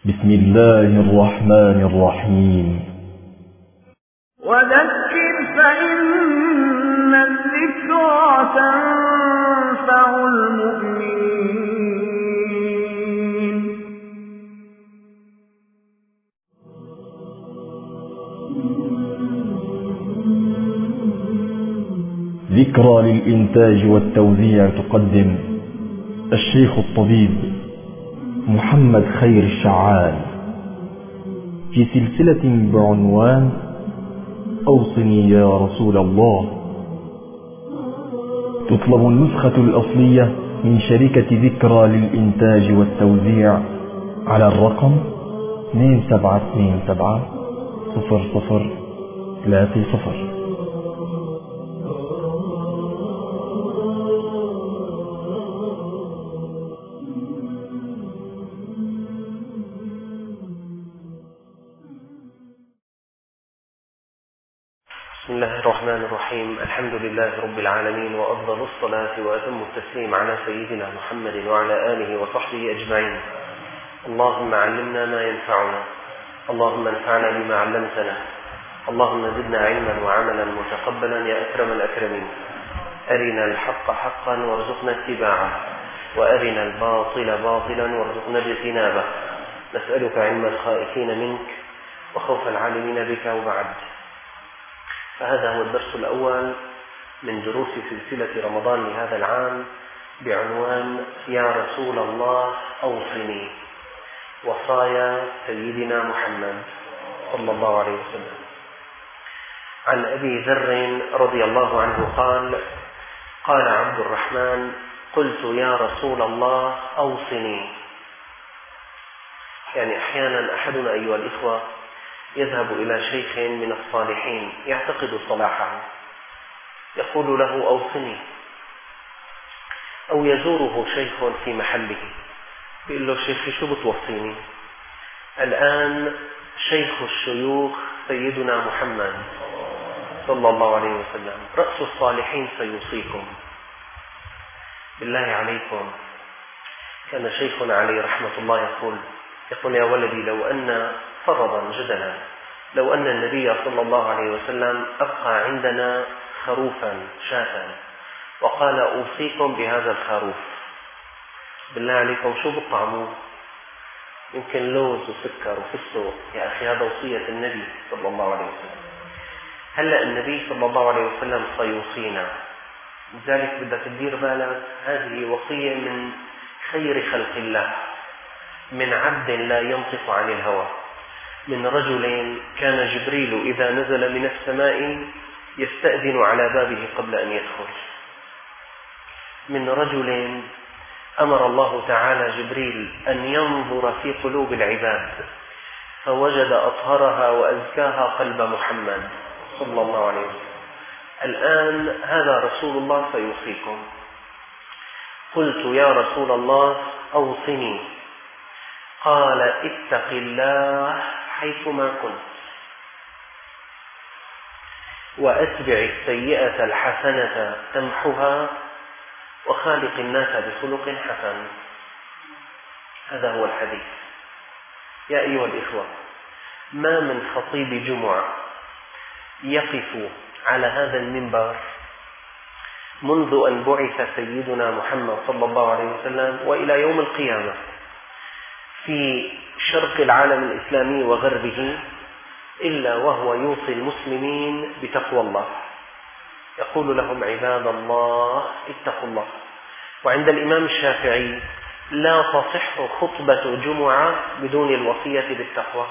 بسم الله الرحمن الرحيم. وذكر فإن الذكرى تنفع المؤمنين. ذكرى للإنتاج والتوزيع تقدم الشيخ الطبيب محمد خير الشعال في سلسلة بعنوان أوصني يا رسول الله. تطلب النسخة الأصلية من شركة ذكرى للإنتاج والتوزيع على الرقم 27270030. بسم الله الرحمن الرحيم. الحمد لله رب العالمين، وأفضل الصلاة وأتم التسليم على سيدنا محمد وعلى آله وصحبه أجمعين. اللهم علمنا ما ينفعنا، اللهم انفعنا بما علمتنا، اللهم زدنا علما وعملا متقبلا يا أكرم الأكرمين. أرنا الحق حقا وارزقنا اتباعه، وأرنا الباطل باطلا وارزقنا اجتنابه. نسألك علم الخائفين منك وخوف العالمين بك. وبعد، فهذا هو الدرس الأول من دروس سلسلة رمضان لهذا العام بعنوان يا رسول الله أوصني، وصايا سيدنا محمد صلى الله عليه وسلم. عن أبي ذر رضي الله عنه قال: قال عبد الرحمن: قلت يا رسول الله أوصني. يعني أحيانا أحدنا أيها الإخوة يذهب إلى شيخ من الصالحين يعتقد صلاحه، يقول له أوصني، أو يزوره شيخ في محله يقول له شيخي شو بتوصيني؟ الآن شيخ الشيوخ سيدنا محمد صلى الله عليه وسلم، رأس الصالحين سيوصيكم. بالله عليكم، كان شيخنا عليه رحمة الله يقول يا ولدي، لو أن فرضا جدلا لو أن النبي صلى الله عليه وسلم أبقى عندنا خروفا شاة وقال أوصيكم بهذا الخروف، بالله عليكم شو بطعموه؟ يمكن لوز وسكر وفستق. يا أخي هذا وصية النبي صلى الله عليه وسلم. هلأ النبي صلى الله عليه وسلم سيوصينا، لذلك بدك تدير بالك، هذه وصية من خير خلق الله، من عبد لا ينطق عن الهوى، من رجل كان جبريل إذا نزل من السماء يستأذن على بابه قبل أن يدخل، من رجل أمر الله تعالى جبريل أن ينظر في قلوب العباد فوجد أطهرها وأزكاها قلب محمد صلى الله عليه وسلم. الآن هذا رسول الله سيوصيكم. قلت يا رسول الله أوصني. قال: اتق الله حيثما كنت، وأتبع السيئة الحسنة تمحها، وخالق الناس بخلق حسن. هذا هو الحديث. يا أيها الإخوة، ما من خطيب جمعة يقف على هذا المنبر منذ أن بعث سيدنا محمد صلى الله عليه وسلم وإلى يوم القيامة في شرق العالم الإسلامي وغربه إلا وهو يوصي المسلمين بتقوى الله، يقول لهم عباد الله اتقوا الله. وعند الإمام الشافعي لا تصح خطبة جمعة بدون الوصية بالتقوى.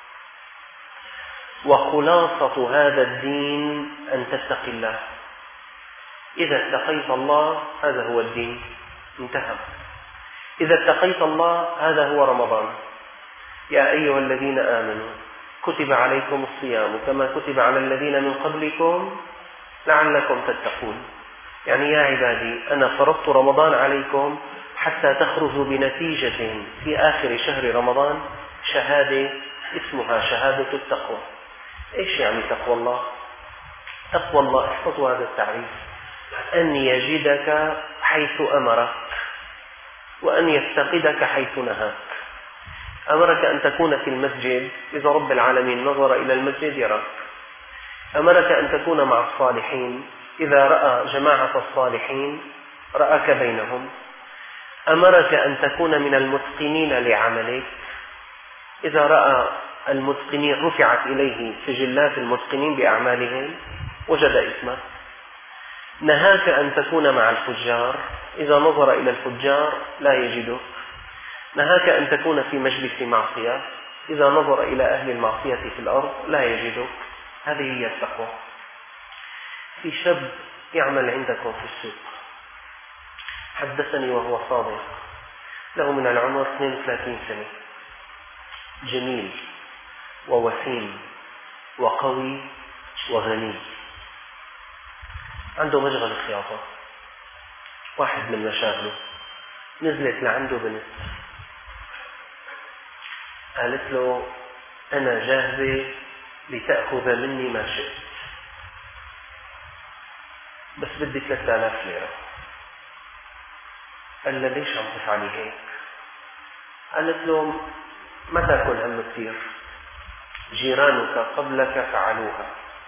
وخلاصة هذا الدين أن تتقي الله. إذا اتقيت الله هذا هو الدين، انتهى. إذا اتقيت الله هذا هو رمضان. يا أيها الذين آمنوا كتب عليكم الصيام كما كتب على الذين من قبلكم لعلكم تتقون. يعني يا عبادي، أنا فرضت رمضان عليكم حتى تخرجوا بنتيجة في آخر شهر رمضان شهادة اسمها شهادة التقوى. إيش يعني تقوى الله؟ تقوى الله، احفظوا هذا التعريف: أن يجدك حيث أمرك، وأن يفتقدك حيث نهاك. أمرك أن تكون في المسجد، إذا رب العالمين نظر إلى المسجد يراك. أمرك أن تكون مع الصالحين، إذا رأى جماعة الصالحين رأك بينهم. أمرك أن تكون من المتقنين لعملك، إذا رأى المتقنين رفعت إليه سجلات المتقنين بأعمالهم وجد اسمك. نهاك أن تكون مع الفجار، إذا نظر إلى الفجار لا يجدك. نهاك أن تكون في مجلس معصية، إذا نظر إلى أهل المعصية في الأرض لا يجدك. هذه هي التقوى. في شاب يعمل عندكم في السوق، حدثني وهو صادق، له من العمر 32 سنة، جميل ووسيم وقوي وغني، عنده مشغل خياطة. واحد من مشاغله نزلت لعنده بنت، قالت له أنا جاهزة لتأخذ مني ما شئت، بس بدي 3000 ليرة. قال له ليش عم تفعلي هيك؟ قالت له ما تاكل هم كثير، جيرانك قبلك فعلوها.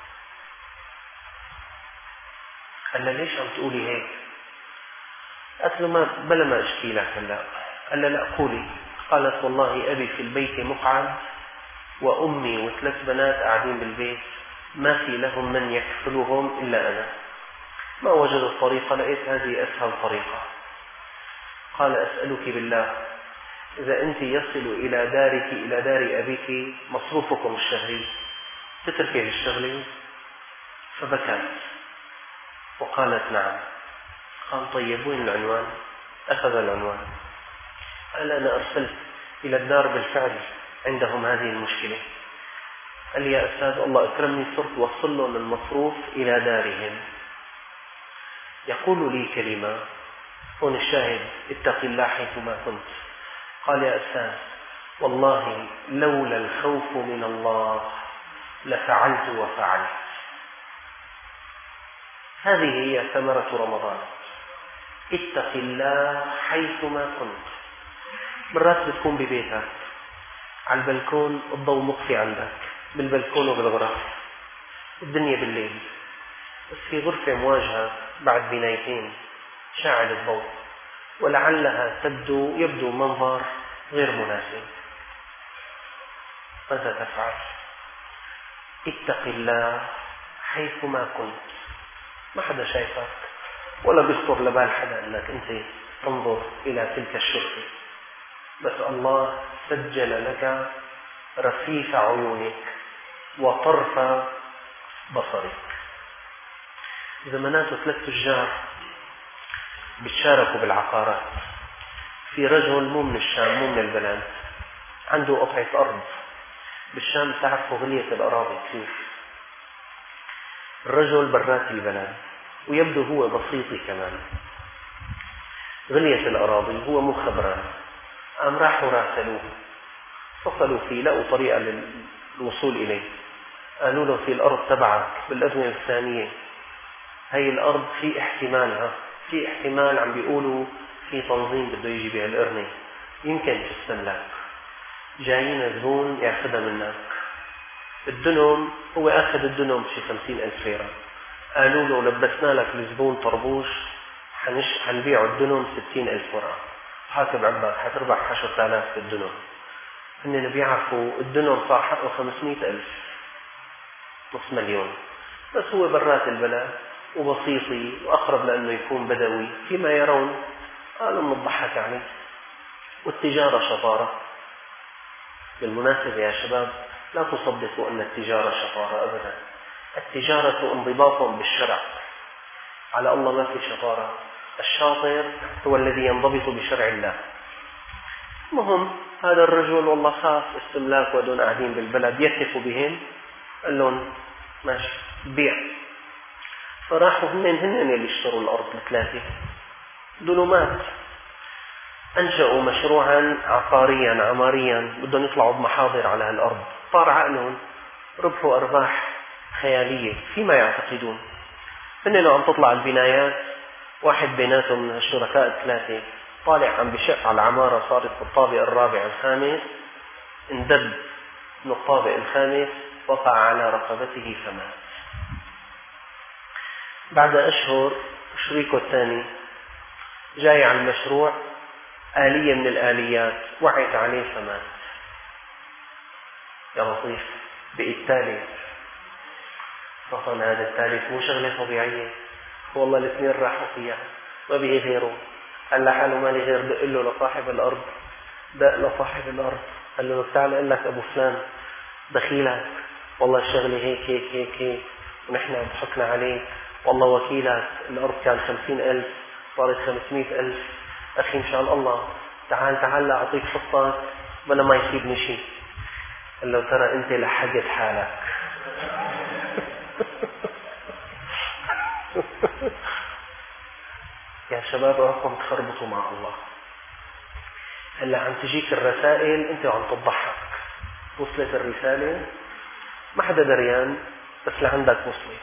قال له ليش عم تقولي هيك؟ قالت له بلا ما اشكي لك هلا. قال له لا قولي. قالت والله أبي في البيت مقعد، وأمي وثلاث بنات قاعدين بالبيت، ما في لهم من يكفلهم إلا أنا، ما وجدوا الطريقة، لقيت هذه أسهل طريقة. قال أسألك بالله إذا أنت يصل إلى دارك إلى دار أبيك مصروفكم الشهري تتركي الشغل؟ فبكت وقالت نعم. قال طيب وين العنوان؟ أخذ العنوان. قال أنا أرسلت إلى الدار بالفعل، عندهم هذه المشكلة. قال لي يا أستاذ الله أكرمني، صرت وصل لهم المصروف إلى دارهم. يقول لي كلمة هون الشاهد، اتق الله حيثما كنت. قال يا أستاذ والله لولا الخوف من الله لفعلت وفعلت. هذه هي ثمرة رمضان، اتق الله حيثما كنت. مرات بتكون ببيتك على البلكون، الضوء مطفي عندك بالبلكون وبالغرف، الدنيا بالليل، بس في غرفة مواجهة بعد بنايتين شاعل الضوء، ولعلها يبدو منظر غير مناسب. ماذا تفعل؟ اتق الله حيثما كنت. ما حدا شايفك ولا بيخطر لبال حدا أنك أنت تنظر إلى تلك الشرطة، بس الله سجل لك رفيف عيونك وطرف بصرك. زمانات 3 تجار بيتشاركوا بالعقارات. في رجل مو من الشام، مو من البلد، عنده قطعة أرض بالشام، تعرفوا غلية الأراضي كثير. الرجل برات البلد ويبدو هو بسيطي كمان، غلية الأراضي، هو مو خبران. قام راحوا راسلوه، اتصلوا فيه، لقوا طريقة للوصول إليه. قالوا له في الأرض تبعك بالأزمنة الثانية، هاي الأرض في احتمال عم بيقولوا في تنظيم بده يجي بها القرنة، يمكن تستملك، جايين زبون ياخذها منك. الدنم هو أخذ الدنم شي 50,000 ليرة. قالوا له لبسنا لك الزبون طربوش، حنبيعوا الدنم 60,000 ورقة، حاسب عباك حتربح 10,000 في الدنم. هن بيعرفوا الدنم صار حقه 500,000، نص مليون، بس هو برات البلد وبسيطي وأقرب لأنه يكون بدوي فيما يرون. قالوا من الضحك عليه. والتجارة شطارة. بالمناسبة يا شباب لا تصدقوا أن التجارة شطارة أبدا. التجارة انضباط بالشرع، على الله ما في شطارة. الشاطر هو الذي ينضبط بشرع الله. مهم هذا الرجل والله خاف استملاك ودون قاعدين بالبلد يثق بهم، قال لهم ماشي بيع. فراحوا هن اللي اشتروا الأرض ال3 دنومات، أنشأوا مشروعا عقاريا عماريا، بدهم يطلعوا بمحاضر على الأرض. طار عقلهم، ربحوا أرباح خيالية فيما يعتقدون. هن عم تطلع البنايات، واحد بيناتهم من الشركاء ال3 طالع عم بشق على العمارة، صارت في الطابق الرابع الخامس، اندب من الطابق الخامس، وقع على رقبته فمات. بعد أشهر شريكه الثاني جاي على المشروع، آلية من الآليات وعيت عليه فمات. يا لطيف، بقي الثالث. طبعا هذا الثالث مو شغلة طبيعية، والله الاثنين راحوا فيها، ما بقي غيره. قال لحاله ما لي غير دق له لصاحب الأرض، دق لصاحب الأرض قال له تعال أقول لك أبو فلان دخيلك، والله الشغلة هيك هيك هيك هيك، ونحن ضحكنا عليك، والله وكيلك الأرض كان 50,000 صارت 500,000. أخي إن شاء الله تعال لا أعطيك حصتك بلا ما يصيبني شيء. قال له ترى أنت لحقت حالك. يا شباب اوعكم تخربطوا مع الله. هلا عم تجيك الرسائل انت وعم تضحك، وصلت الرسالة ما حدا دريان، بس لعندك وصلت.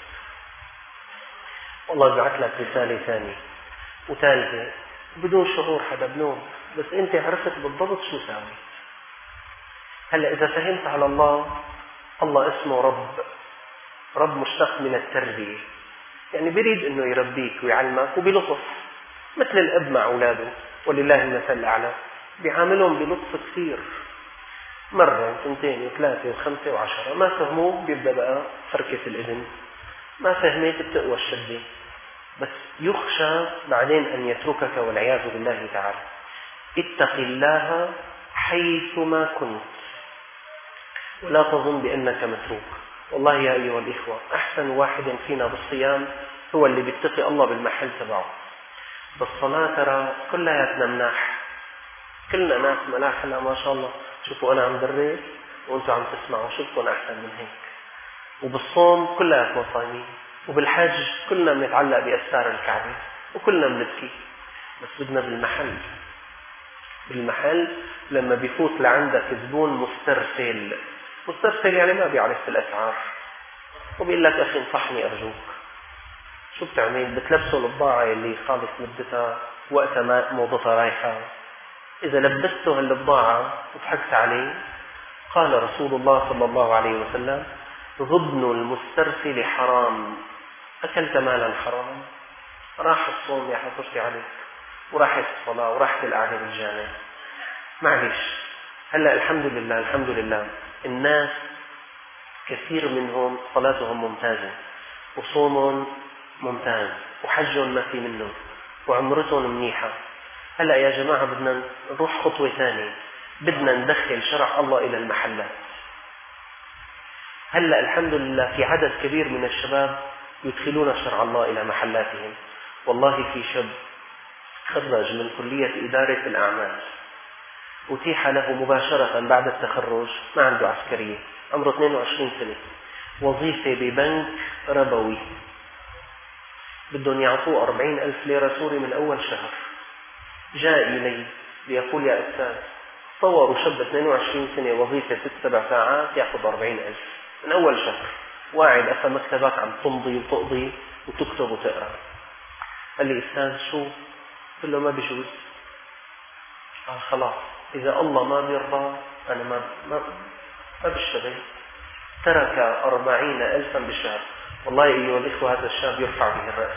والله بعت لك رسالة ثانية وثالثة بدون شعور حدا بنوم، بس انت عرفت بالضبط شو ساوي. هلا اذا فهمت على الله، الله اسمه رب مشتق من التربية، يعني بريد انه يربيك ويعلمك وبلطف، مثل الاب مع اولاده، ولله المثل الاعلى، بيعاملهم بلطف كثير. مرة وثنتين وثلاثة وخمسة وعشرة، ما فهموه بيبدأ بقى فركة الإذن، ما فهمت بتقوى الشدة، بس يخشى بعدين أن يتركك والعياذ بالله تعالى. اتق الله حيثما كنت ولا تظن بأنك متروك. والله يا أيها الإخوة، أحسن واحد فينا بالصيام هو اللي بيتقي الله بالمحل تبعه. بالصلاة ترى كلياتنا مناح، كلنا ناس مناح. لا ما شاء الله، شوفوا أنا عم درس وأنتوا عم تسمعوا، شوفكم أحسن من هيك. وبالصوم كلياتنا صايمين، وبالحج كلنا بنتعلق بأستار الكعبة وكلنا بنبكي. بس بدنا بالمحل لما بيفوت لعندك زبون مسترسل يعني ما بيعرف الأسعار، وبيقول لك أخي انصحني أرجوك، شو بتعمل؟ بتلبسه البضاعة اللي خالص مدتها وقتها ما موضتها رايحة. إذا لبسته هالبضاعة وضحكت عليه، قال رسول الله صلى الله عليه وسلم: غبن المسترسل حرام. أكلت مالا حرام، راح الصوم يا حضرتي عليك، وراحت الصلاة، وراحت القعدة بالجامع. معلش، هلأ الحمد لله الناس كثير منهم صلاتهم ممتازة، وصومهم ممتاز، وحجهم ما في منه، وعمرتهم منيحة. هلأ يا جماعة بدنا نروح خطوة ثانية، بدنا ندخل شرع الله إلى المحلات. هلأ الحمد لله في عدد كبير من الشباب يدخلون شرع الله إلى محلاتهم. والله في شاب خرج من كلية إدارة الأعمال، أتيح له مباشرة بعد التخرج، ما عنده عسكرية، عمره 22 سنة، وظيفة ببنك ربوي، بدهم يعطوه 40,000 ليرة سوري من أول شهر. جاء إلي ليقول: يا أستاذ، تصوروا شاب 22 سنة وظيفة 6-7 ساعات يأخذ 40,000 من أول شهر، واعد أفا مكتبك عم تمضي وتقضي وتكتب وتقرأ. قال لي: أستاذ شو؟ قل له: ما بيجوز. قال: خلاص، إذا الله ما بيرضى أنا ما بشتغل. ترك 40,000 بالشهر. والله أيها الإخوة، هذا الشاب يرفع به الرأس.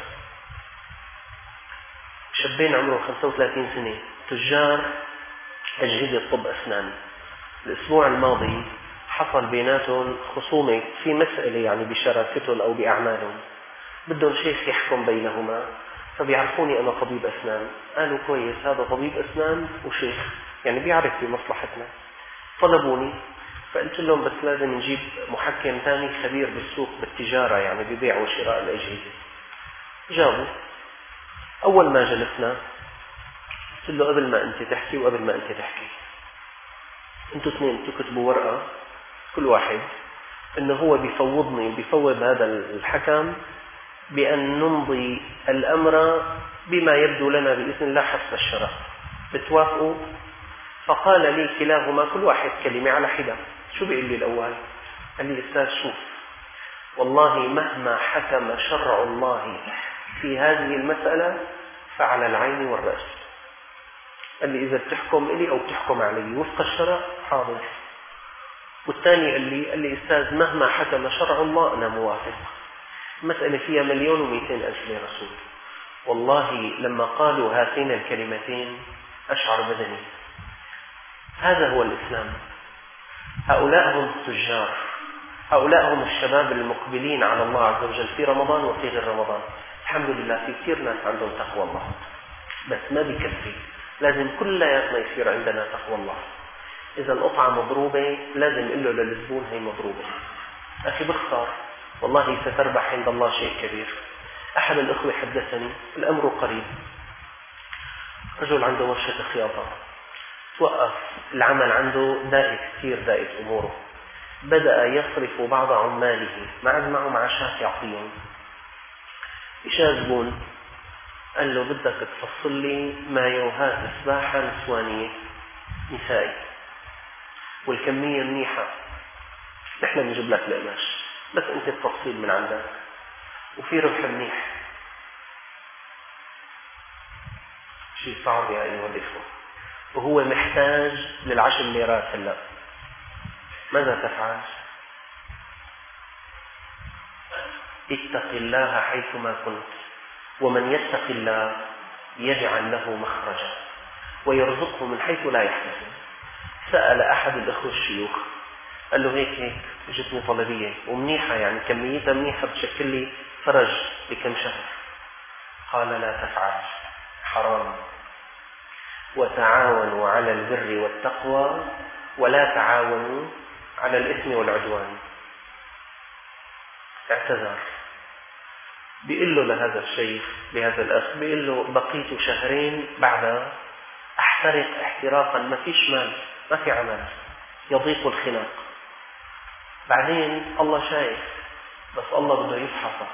شابين عمره 35 سنة، تجار أجهزة طب أسنان. الأسبوع الماضي حصل بيناتهم خصومة في مسألة، يعني بشراكتهم أو بأعمالهم، بدهم شيخ يحكم بينهما. فبيعرفوني أنا طبيب أسنان، قالوا كويس، هذا طبيب أسنان وشيخ يعني بيعرف بمصلحتنا. طلبوني، فقلت لهم بس لازم نجيب محكم ثاني خبير بالسوق بالتجارة، يعني ببيع وشراء الأجهزة. جابوا. أول ما جلسنا قلت له: قبل ما أنت تحكي وقبل ما أنت تحكي، أنتوا اثنين تكتبوا ورقة كل واحد إنه هو بيفوض هذا الحكم بأن نمضي الأمر بما يبدو لنا بإذن الله حسب الشرع. بتوافقوا؟ فقال لي كلاهما كل واحد كلمة على حدة. شو بيقول لي الأول؟ قال لي: أستاذ شوف، والله مهما حكم شرع الله في هذه المسألة فعلى العين والرأس. قال لي: إذا بتحكم إلي أو بتحكم علي وفق الشرع حاضر، والثاني قال لي أستاذ مهما حكم شرع الله أنا موافق. المسألة فيها 1,200,000 لرسول. والله لما قالوا هاتين الكلمتين أشعر بدني. هذا هو الإسلام. هؤلاء هم التجار، هؤلاء هم الشباب المقبلين على الله عز وجل في رمضان وفي غير رمضان. الحمد لله في كثير ناس عندهم تقوى الله، بس ما بكفي، لازم كلياتنا يصير عندنا تقوى الله. إذا القطعة مضروبة لازم نقول له للزبون هي مضروبة. أخي باختصار والله ستربح عند الله شيء كبير. أحد الأخوة حدثني الأمر قريب، رجل عنده ورشة خياطة، توقف العمل عنده دائت كثير، دائت أموره، بدأ يصرف بعض عماله، ما عاد معه معاشات يعطيهم. إشاء زبون قال له بدك تفصل لي مايوهات سباحة نسوانية نسائي والكمية منيحة، نحن بنجيب لك القماش بس أنت التفصيل من عندك وفي ربح منيح. شيء صعب يا أيها الإخوة، وهو محتاج لل10 ليرات هلا. ماذا تفعل؟ اتق الله حيثما كنت، ومن يتق الله يجعل له مخرجا ويرزقه من حيث لا يحتسب. سأل أحد الأخوة الشيوخ قال له هيك جتني طلبية ومنيحة، يعني كميتها منيحة بتشكل لي فرج لكم شهر. قال لا تفعل، حرام. وتعاونوا على البر والتقوى ولا تعاونوا على الإثم والعدوان. اعتذر. بيقول له لهذا الشيخ، لهذا الأخ، بيقول له بقيت 2 شهر بعدها احترق احتراقا، ما فيش مال، ما في عمل، يضيق الخناق. بعدين الله شايف، بس الله بده يفحصك.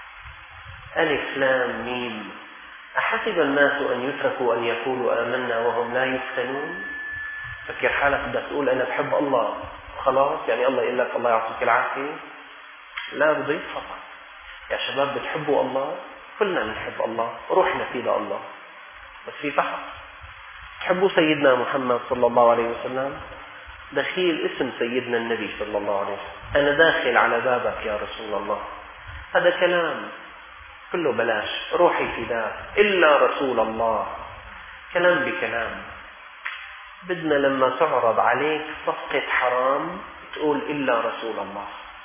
ألف لام ميم، أحسب الناس أن يتركوا أن يقولوا آمنا وهم لا يفتنون؟ فكر حالك بدك تقول أنا بحب الله خلاص، يعني الله يقول لك الله يعطيك العافية؟ لا، بده يفحصك. يا شباب بتحبوا الله؟ كلنا بنحب الله، روحنا في الله، بس في فحص. تحبوا سيدنا محمد صلى الله عليه وسلم؟ دخيل اسم سيدنا النبي صلى الله عليه وسلم، أنا داخل على بابك يا رسول الله. هذا كلام كله بلاش، روحي فداك إلا رسول الله. كلام بكلام. بدنا لما تعرض عليك صفقة حرام تقول إلا رسول الله.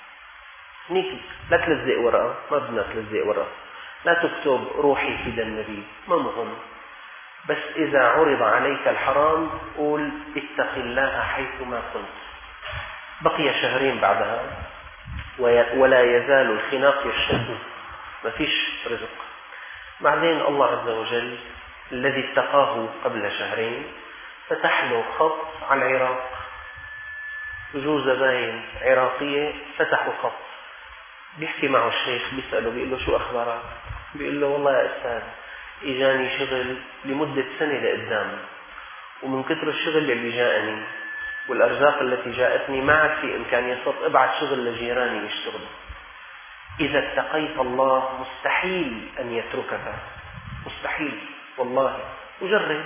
نيك لا تلزق ورقة، ما بدنا تلزق ورقة، لا تكتب روحي فدا النبي، ما مهم. بس إذا عرض عليك الحرام قول اتق الله حيثما كنت. بقي 2 شهر بعدها ولا يزال الخناق يشتد، ما فيش رزق. بعدين الله عز وجل الذي اتقاه قبل 2 شهر فتح له خط على العراق، وجوه زباين عراقية فتحوا خط. بيحكي معه الشيخ، بيسأله بيقول له شو أخبارك؟ بيقول له والله يا أستاذ إجاني شغل لمدة 1 سنة لقدام، ومن كثر الشغل اللي جاءني والأرزاق التي جاءتني ما عاد في إمكانية ابعت شغل لجيراني يشتغلوا. إذا اتقيت الله مستحيل أن يتركك، مستحيل والله. وجرب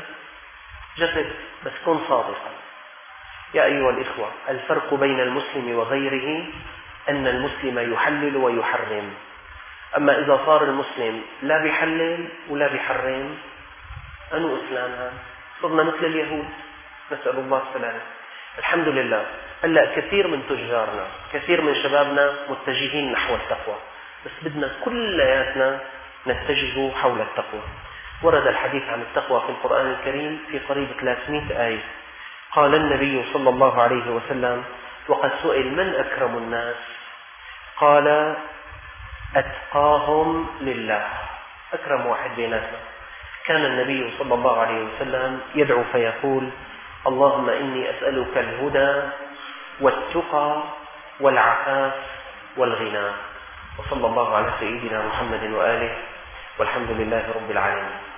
بس كن صادقا. يا أيها الإخوة، الفرق بين المسلم وغيره أن المسلم يحلل ويحرم. أما إذا صار المسلم لا بيحلل ولا بيحرم، أنو إسلام هذا؟ صرنا مثل اليهود، نسأل الله السلامة. الحمد لله هلا كثير من تجارنا، كثير من شبابنا متجهين نحو التقوى، بس بدنا كلياتنا نتجه حول التقوى. ورد الحديث عن التقوى في القرآن الكريم في قريب 300 آية. قال النبي صلى الله عليه وسلم وقد سئل من أكرم الناس؟ قال أتقاهم لله، أكرم واحد بيناتنا. كان النبي صلى الله عليه وسلم يدعو فيقول اللهم إني أسألك الهدى والتقى والعفاف والغنى. وصلى الله على سيدنا محمد وآله، والحمد لله رب العالمين.